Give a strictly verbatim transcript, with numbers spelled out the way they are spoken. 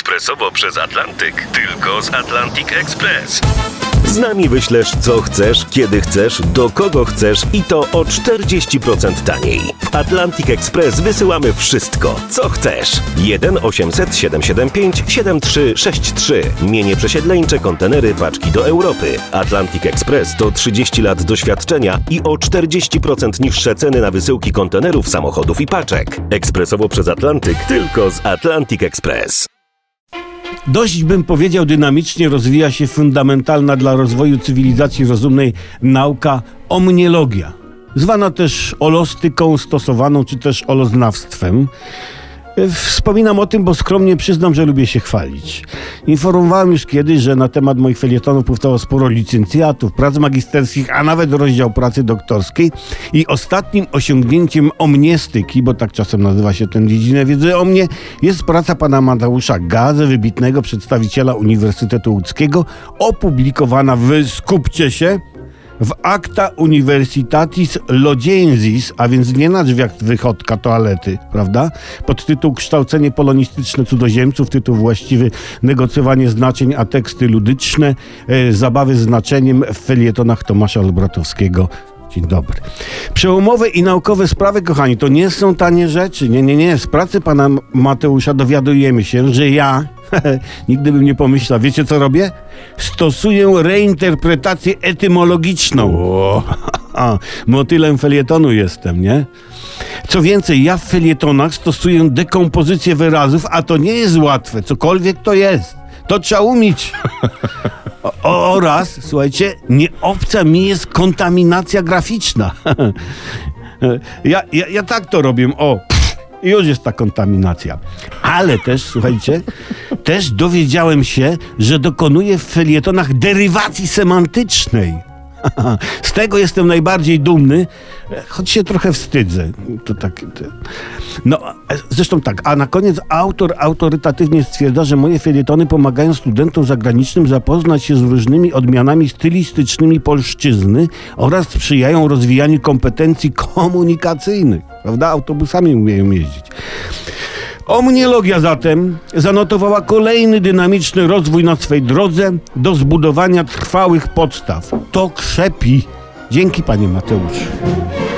ekspresowo przez Atlantyk. Tylko z Atlantic Express. Z nami wyślesz co chcesz, kiedy chcesz, do kogo chcesz i to o czterdzieści procent taniej. W Atlantic Express wysyłamy wszystko, co chcesz. jeden osiemset siedemset siedemdziesiąt pięć siedemdziesiąt trzy sześćdziesiąt trzy. Mienie przesiedleńcze, kontenery, paczki do Europy. Atlantic Express to trzydzieści lat doświadczenia i o czterdzieści procent niższe ceny na wysyłki kontenerów, samochodów i paczek. Ekspresowo przez Atlantyk, tylko z Atlantic Express. Dość, bym powiedział, dynamicznie rozwija się fundamentalna dla rozwoju cywilizacji rozumnej nauka omniologia, zwana też olostyką stosowaną, czy też oloznawstwem. Wspominam o tym, bo skromnie przyznam, że lubię się chwalić. Informowałem już kiedyś, że na temat moich felietonów powstało sporo licencjatów, prac magisterskich, a nawet rozdział pracy doktorskiej. I ostatnim osiągnięciem omniestyki, bo tak czasem nazywa się tę dziedzinę wiedzy o mnie, jest praca pana Mateusza Gaze, wybitnego przedstawiciela Uniwersytetu Łódzkiego, opublikowana w, skupcie się, w Acta Universitatis Lodziensis, a więc nie na drzwiach wychodka toalety, prawda? Pod tytuł Kształcenie polonistyczne cudzoziemców, tytuł właściwy Negocjowanie znaczeń, a teksty ludyczne, e, zabawy z znaczeniem w felietonach Tomasza Olbratowskiego. Dzień dobry. Przełomowe i naukowe sprawy, kochani, to nie są tanie rzeczy. Nie, nie, nie. Z pracy pana Mateusza dowiadujemy się, że ja nigdy bym nie pomyślał. Wiecie, co robię? Stosuję reinterpretację etymologiczną. O, motylem felietonu jestem, nie? Co więcej, ja w felietonach stosuję dekompozycję wyrazów, a to nie jest łatwe, cokolwiek to jest. To trzeba umieć. O, oraz, słuchajcie, nie obca mi jest kontaminacja graficzna. ja, ja, ja tak to robię. O, pff, już jest ta kontaminacja. Ale też, słuchajcie, też dowiedziałem się, że dokonuję w felietonach derywacji semantycznej. Z tego jestem najbardziej dumny, choć się trochę wstydzę. To tak, to... No, zresztą tak, a na koniec autor autorytatywnie stwierdza, że moje felietony pomagają studentom zagranicznym zapoznać się z różnymi odmianami stylistycznymi polszczyzny oraz sprzyjają rozwijaniu kompetencji komunikacyjnych. Prawda? Autobusami umieją jeździć. Omniologia zatem zanotowała kolejny dynamiczny rozwój na swej drodze do zbudowania trwałych podstaw. To krzepi. Dzięki, panie Mateuszu.